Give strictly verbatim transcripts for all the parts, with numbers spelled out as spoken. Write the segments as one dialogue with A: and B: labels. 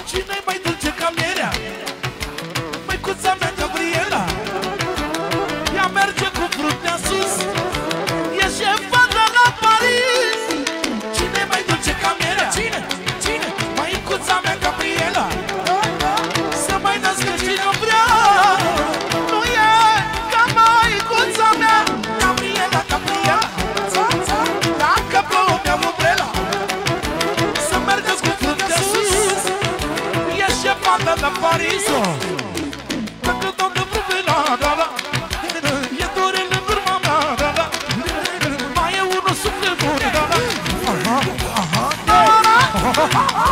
A: Cine-i mai dulce ca mierea? Măicuța mea Gabriela. Ea merge cu fruntea sus, e șefa de la Paris. Cine-i mai dulce ca mierea? Cine? Cine? Măicuța mea Gabriela. Să mai nască cine o vrea. Nu e ca măicuța mea Gabriela, Gabriela. Dacă plouă mi-am umbrela. Să mergeți cu fruntea sus, e șefa de la Paris. Dacă toată vremea, da, da, e dorele în urma mea, da, da. Mai e unul suflet bun, da, da. Aha, aha, da, da,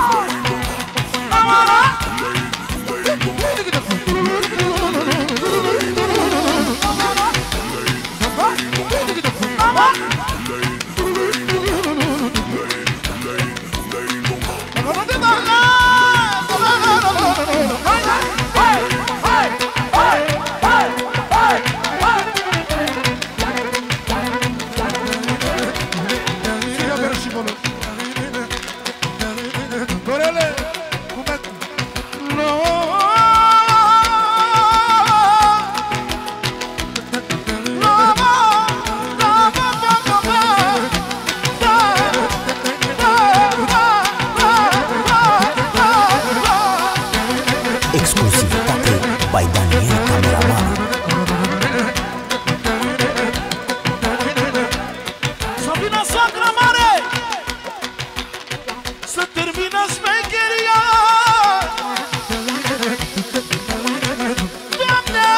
A: da, da.
B: Exclusivitate by Daniel Cameraman.
A: Să vină soacra mare, să termină șmecheria. Doamne,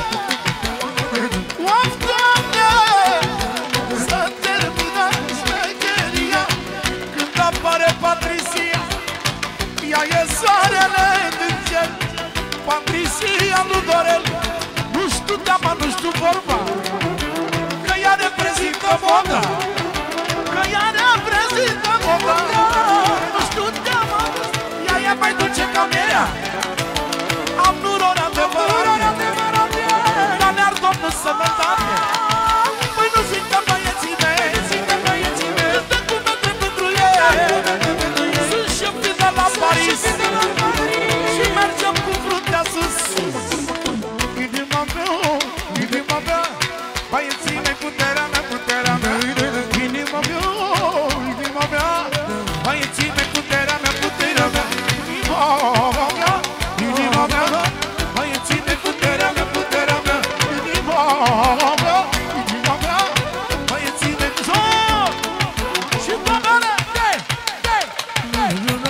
A: of, Doamne, să termină șmecheria. Când apare Patricia, ea e soarele din cer. Patricia lui Dorel, nu știu teama, nu știu vorba, că ea reprezintă moda, că ea reprezintă moda. Nu știu teama, ea e mai dulce ca mierea. Am nurori adevărate, dar ne-ar Doamne sănătate. Păi nu zic că băieții mei, cât de cuvinte pentru ei. Sunt șefii de la Paris și mergem cu fruntea sus. Inima mea, inima mea, băieții mei, puterea mea, puterea mea. Inima mea, inima mea, băieții mei, puterea mea, puterea mea. Inima mea, inima mea, băieții mei, puterea mea, puterea mea. Inima mea, inima mea, băieții mei, joc! Și doamne, de, de, de.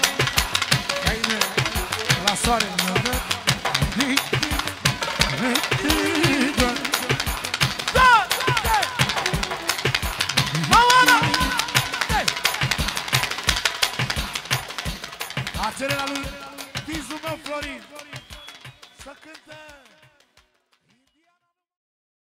A: La soare, Acelera lui